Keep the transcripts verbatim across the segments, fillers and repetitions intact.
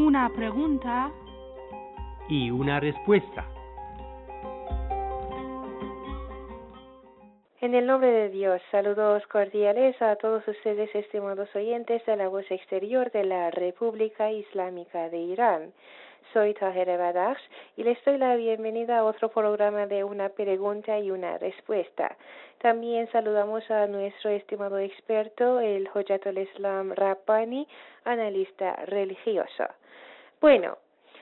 una pregunta y una respuesta. En el nombre de Dios, saludos cordiales a todos ustedes, estimados oyentes de la voz exterior de la República Islámica de Irán. Soy Tahera Badakhsh y les doy la bienvenida a otro programa de una pregunta y una respuesta. También saludamos a nuestro estimado experto, el Hojatul Islam Rabbani, analista religioso. Bueno,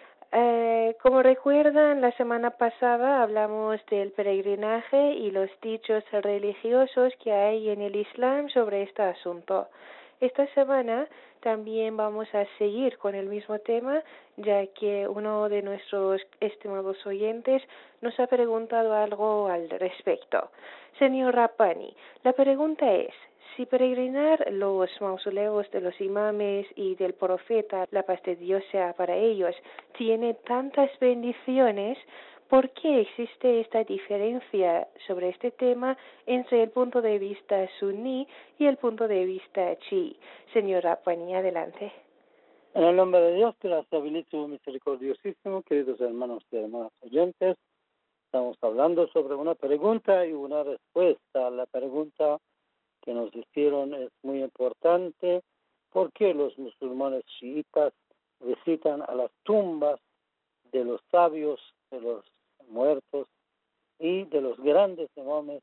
Eh, como recuerdan, la semana pasada hablamos del peregrinaje y los dichos religiosos que hay en el Islam sobre este asunto. Esta semana también vamos a seguir con el mismo tema, ya que uno de nuestros estimados oyentes nos ha preguntado algo al respecto. Señor Rabbani, la pregunta es: si peregrinar los mausoleos de los imames y del profeta, la paz de Dios sea para ellos, tiene tantas bendiciones, ¿por qué existe esta diferencia sobre este tema entre el punto de vista suní y el punto de vista chií? Señor Rabbani, adelante. En el nombre de Dios, que la estabilice misericordiosísimo, queridos hermanos y hermanas oyentes, estamos hablando sobre una pregunta y una respuesta. La pregunta que nos hicieron es muy importante. ¿Por qué los musulmanes chiitas visitan a las tumbas de los sabios, de los muertos y de los grandes imames,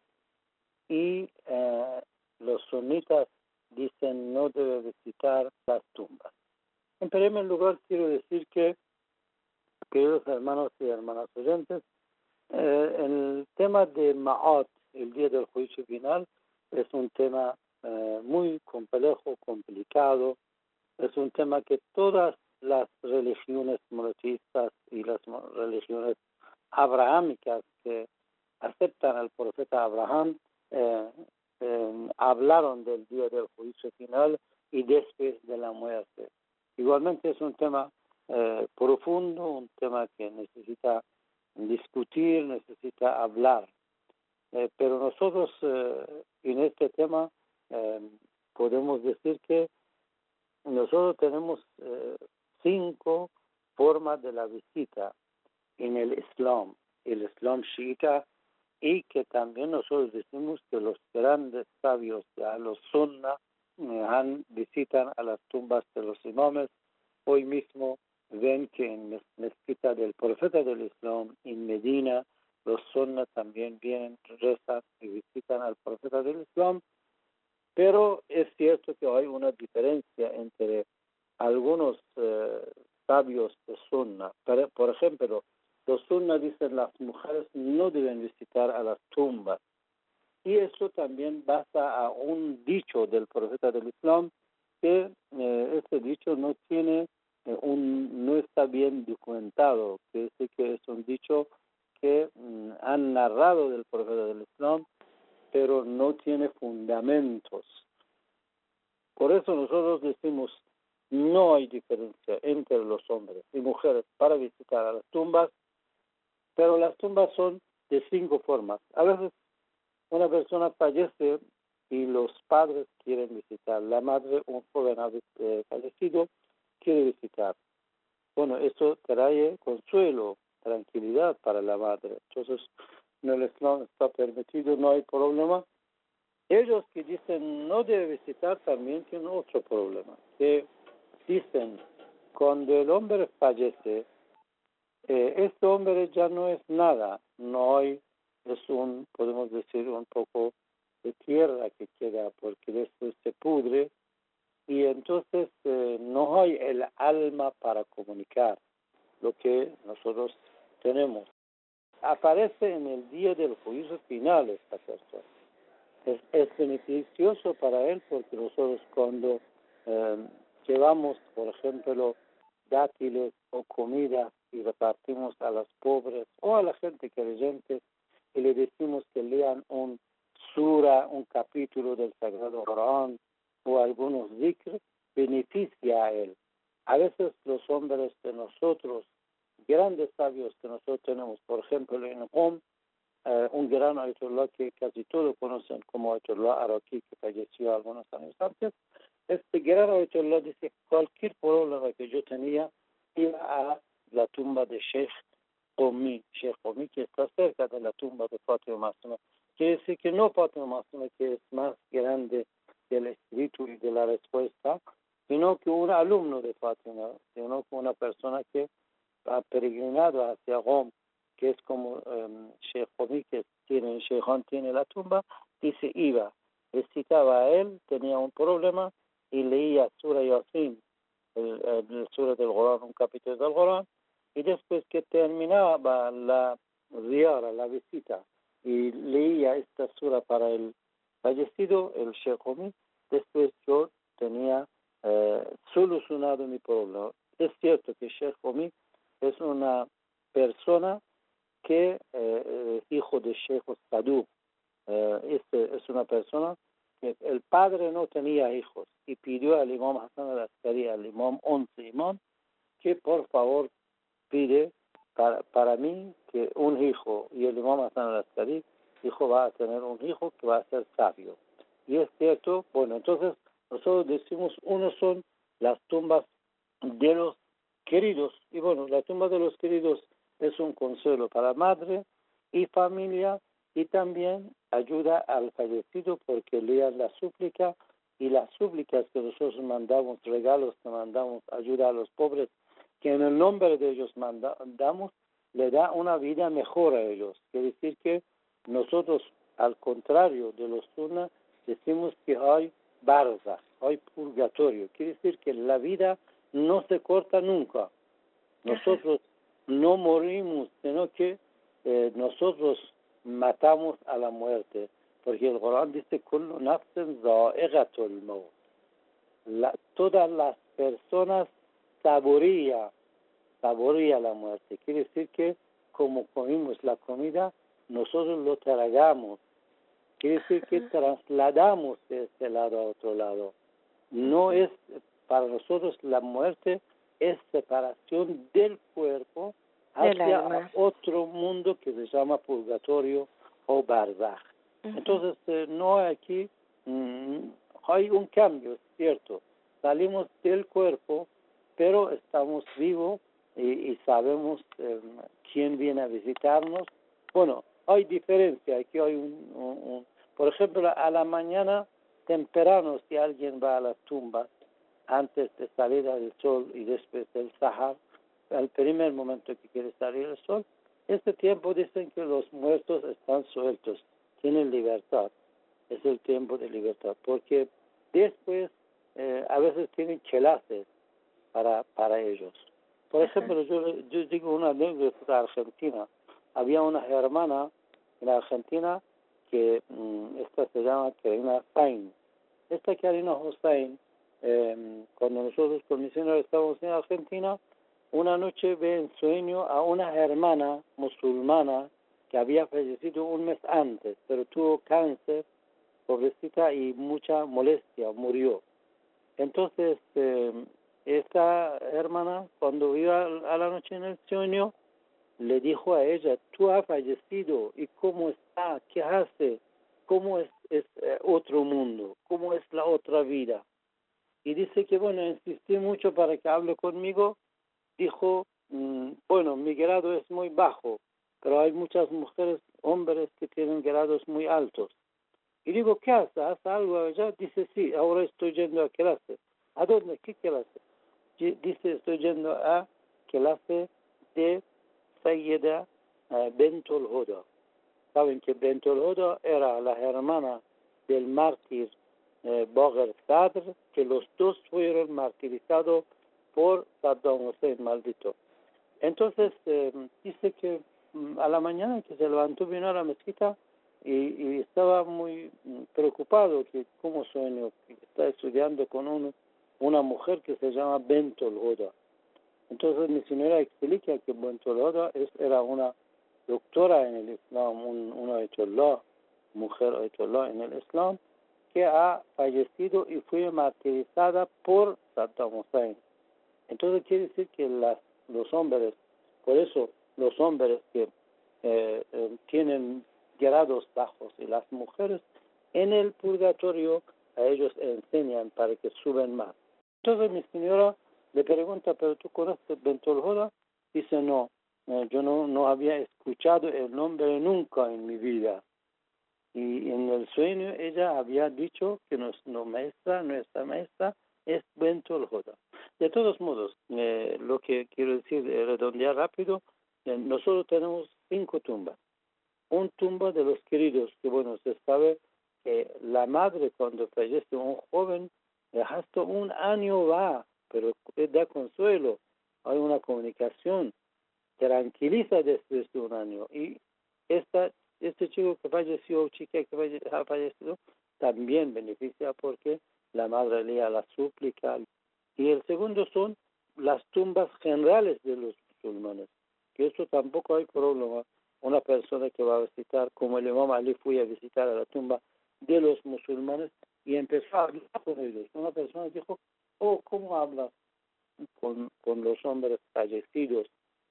y eh, los sunitas dicen no debe visitar las tumbas? En primer lugar, quiero decir que, queridos hermanos y hermanas oyentes, eh, el tema de Ma'at, el día del juicio final, es un tema eh, muy complejo, complicado. Es un tema que todas las religiones monoteístas y las religiones abrahámicas que aceptan al profeta Abraham eh, eh, hablaron del día del juicio final y después de la muerte. Igualmente es un tema eh, profundo, un tema que necesita discutir, necesita hablar. Eh, pero nosotros eh, en este tema eh, podemos decir que nosotros tenemos eh, cinco formas de la visita en el Islam, el Islam chiita, y que también nosotros decimos que los grandes sabios, ya los sunna, eh, han, visitan a las tumbas de los imames. Hoy mismo ven que en la mezquita del profeta del Islam, en Medina, los sunna también vienen, rezan y visitan al profeta del Islam. Pero es cierto que hay una diferencia entre algunos eh, sabios de sunna. Por, por ejemplo, los sunna dicen las mujeres no deben visitar a las tumbas. Y eso también basa a un dicho del profeta del Islam, que eh, este dicho no tiene eh, un no está bien documentado, que es que es un dicho que mm, han narrado del profeta del Islam, pero no tiene fundamentos. Por eso nosotros decimos, no hay diferencia entre los hombres y mujeres para visitar a las tumbas, pero las tumbas son de cinco formas. A veces una persona fallece y los padres quieren visitar. La madre, un joven eh, fallecido, quiere visitar. Bueno, eso trae consuelo, tranquilidad para la madre. Entonces, en el Islam está permitido, no hay problema. Ellos que dicen no debe visitar también tienen otro problema, que dicen, cuando el hombre fallece, eh, este hombre ya no es nada, no hay, es un, podemos decir, un poco de tierra que queda, porque después se pudre, y entonces eh, no hay el alma para comunicar lo que nosotros tenemos. Aparece en el día del juicio final esta persona. Es, es beneficioso para él porque nosotros cuando eh, llevamos, por ejemplo, dátiles o comida y repartimos a los pobres o a la gente creyente y le decimos que lean un sura, un capítulo del Sagrado Corán o algunos zikr, beneficia a él. A veces los hombres de nosotros, grandes sabios que nosotros tenemos, por ejemplo en Qom, Uh, un gran ayatollah que casi todos conocen como ayatollah Araki, que falleció algunos años antes. Este gran ayatollah dice, cualquier problema que yo tenía, iba a la tumba de Sheikh Qumi, Sheikh Qumi, que está cerca de la tumba de Fátima Masuma. Quiere decir que no Fátima Masuma, que es más grande del espíritu y de la respuesta, sino que un alumno de Fátima, sino que una persona que ha peregrinado hacia Rom, que es como um, Sheikh Qumi, que tiene, Sheikh Qumi tiene la tumba, dice iba, recitaba a él, tenía un problema y leía Sura Yasin, el, el Sura del Corán, un capítulo del Corán, y después que terminaba la ziara, la visita, y leía esta sura para el fallecido, el Sheikh Qumi, después yo tenía eh, solucionado mi problema. Es cierto que Sheikh Qumi es una persona que eh, es hijo de Sheikh Saduq. Eh, este es una persona que el padre no tenía hijos y pidió al imam Hassan al-Askari, al imam once imam, que por favor pide para, para mí que un hijo, y el imam Hassan al-Askari dijo va a tener un hijo que va a ser sabio. Y es cierto, bueno, entonces nosotros decimos, uno son las tumbas de los queridos, y bueno, la tumba de los queridos es un consuelo para madre y familia, y también ayuda al fallecido porque lean la súplica, y las súplicas que nosotros mandamos, regalos que mandamos, ayuda a los pobres, que en el nombre de ellos mandamos, le da una vida mejor a ellos. Quiere decir que nosotros, al contrario de los sunnas, decimos que hay barza, hay purgatorio. Quiere decir que la vida no se corta nunca. Nosotros no morimos, sino que eh, nosotros matamos a la muerte. Porque el Corán dice, kullu nafsin za'iqatul maut. La, todas las personas saborea, saborea la muerte. Quiere decir que como comimos la comida, nosotros lo tragamos. Quiere decir que trasladamos de este lado a otro lado. No es, para nosotros la muerte es separación del cuerpo hacia otro mundo que se llama purgatorio o barzaj. Uh-huh. Entonces, eh, no hay aquí, mmm, hay un cambio, es cierto. Salimos del cuerpo, pero estamos vivos y, y sabemos eh, quién viene a visitarnos. Bueno, hay diferencia. Aquí hay un, un, un, por ejemplo, a la mañana temprano, si alguien va a las tumbas, antes de salir al sol y después del Sahar, al primer momento que quiere salir el sol, este tiempo dicen que los muertos están sueltos, tienen libertad. Es el tiempo de libertad, porque después eh, a veces tienen clases para, para ellos. Por ejemplo, yo, yo digo una anécdota argentina. Había una hermana en Argentina que mmm, esta se llama Karina Hussein. Esta Karina Hussein, eh, cuando nosotros con misioneros estábamos en Argentina, una noche ve en sueño a una hermana musulmana que había fallecido un mes antes, pero tuvo cáncer, pobrecita, y mucha molestia, murió. Entonces, eh, esta hermana, cuando iba a la noche en el sueño, le dijo a ella, tú has fallecido, ¿y cómo está? ¿Qué hace? ¿Cómo es, es eh, otro mundo? ¿Cómo es la otra vida? Y dice que, bueno, insistí mucho para que hable conmigo. Dijo, mmm, bueno, mi grado es muy bajo, pero hay muchas mujeres, hombres que tienen grados muy altos. Y digo, ¿qué hace? ¿Hace algo allá? Dice, sí, ahora estoy yendo a clase. ¿A dónde? ¿Qué clase? Dice, estoy yendo a clase de Sayyida uh, Bentul Huda. Saben que Bentul Huda era la hermana del mártir eh, Bagher Sadr, que los dos fueron martirizados por Saddam Hussein, maldito. Entonces, eh, dice que mm, a la mañana que se levantó, vino a la mezquita y, y estaba muy mm, preocupado, que como sueño, que está estudiando con un, una mujer que se llama Bentul Huda. Entonces mi señora explica que Bentul Huda es, era una doctora en el Islam, un, una ayatollah, mujer ayatollah en el Islam, que ha fallecido y fue martirizada por Saddam Hussein. Entonces quiere decir que las, los hombres, por eso los hombres que eh, eh, tienen grados bajos y las mujeres en el purgatorio a ellos enseñan para que suben más. Entonces mi señora Le pregunta, ¿pero tú conoces Bentul Huda? Dice, no, eh, yo no, no había escuchado el nombre nunca en mi vida. Y en el sueño ella había dicho que nuestra maestra, nuestra maestra es Bentul Huda. De todos modos, eh, lo que quiero decir, eh, redondear rápido, eh, nosotros tenemos cinco tumbas. Un tumba de los queridos, que bueno, se sabe que la madre cuando fallece un joven, eh, hasta un año va, pero da consuelo, hay una comunicación, tranquiliza después de un año. Y esta, este chico que falleció, o chica que falle, ha fallecido, también beneficia porque la madre lea la súplica. Y el segundo son las tumbas generales de los musulmanes, que esto tampoco hay problema. Una persona que va a visitar, como el Imam Ali fue a visitar a la tumba de los musulmanes y empezó a hablar con ellos. Una persona dijo, oh, ¿cómo hablas con, con los hombres fallecidos?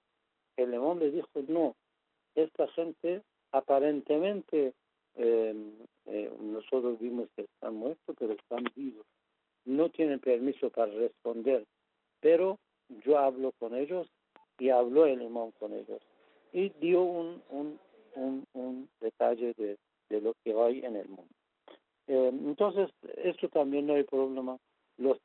El Imam le dijo, no, esta gente aparentemente eh, eh, nosotros vimos que están muertos, pero están vivos. No tienen permiso para responder, pero yo hablo con ellos y habló el Imam con ellos. Y dio un, un, un, un detalle de, de lo que hay en el mundo. Eh, entonces, esto también no hay problema. Los,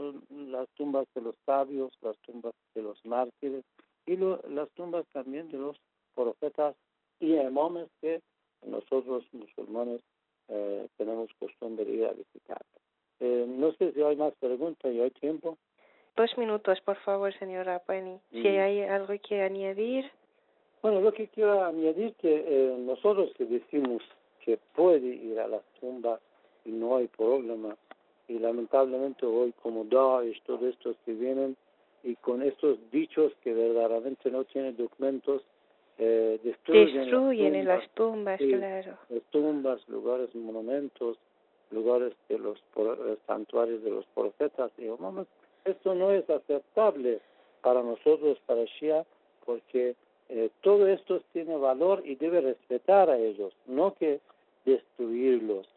las tumbas de los sabios, las tumbas de los mártires y lo, las tumbas también de los profetas y imames que nosotros musulmanes eh, tenemos costumbre de ir a visitar. Eh, no sé si hay más preguntas y hay tiempo. Dos minutos, por favor, señor Rapani. Mm. Si hay algo que añadir. Bueno, lo que quiero añadir que eh, nosotros que decimos que puede ir a las tumbas y no hay problema, y lamentablemente hoy como Daesh, todos estos que vienen y con estos dichos que verdaderamente no tienen documentos, eh, destruyen, destruyen las tumbas, las tumbas, sí, claro. las tumbas, lugares, monumentos, lugares de los eh, santuarios de los profetas. Y vamos, esto no es aceptable para nosotros, para Shia, porque Eh, todo esto tiene valor y debe respetar a ellos, no que destruirlos.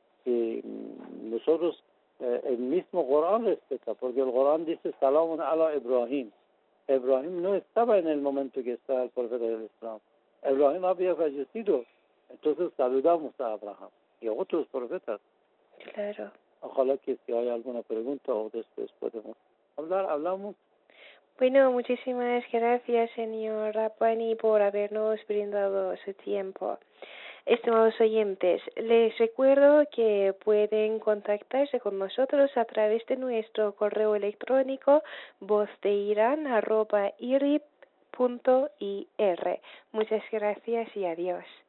Y nosotros, eh, el mismo Corán respeta, porque el Corán dice Salamun ala Ibrahim. Ibrahim no estaba en el momento que estaba el profeta del Islam. Ibrahim había fallecido, entonces saludamos a Abraham y a otros profetas. Claro. Ojalá que si hay alguna pregunta o después podemos hablar, hablamos. Bueno, muchísimas gracias, señor Rapani, por habernos brindado su tiempo. Estimados oyentes, les recuerdo que pueden contactarse con nosotros a través de nuestro correo electrónico vozdeiran arroba irib punto ir. Muchas gracias y adiós.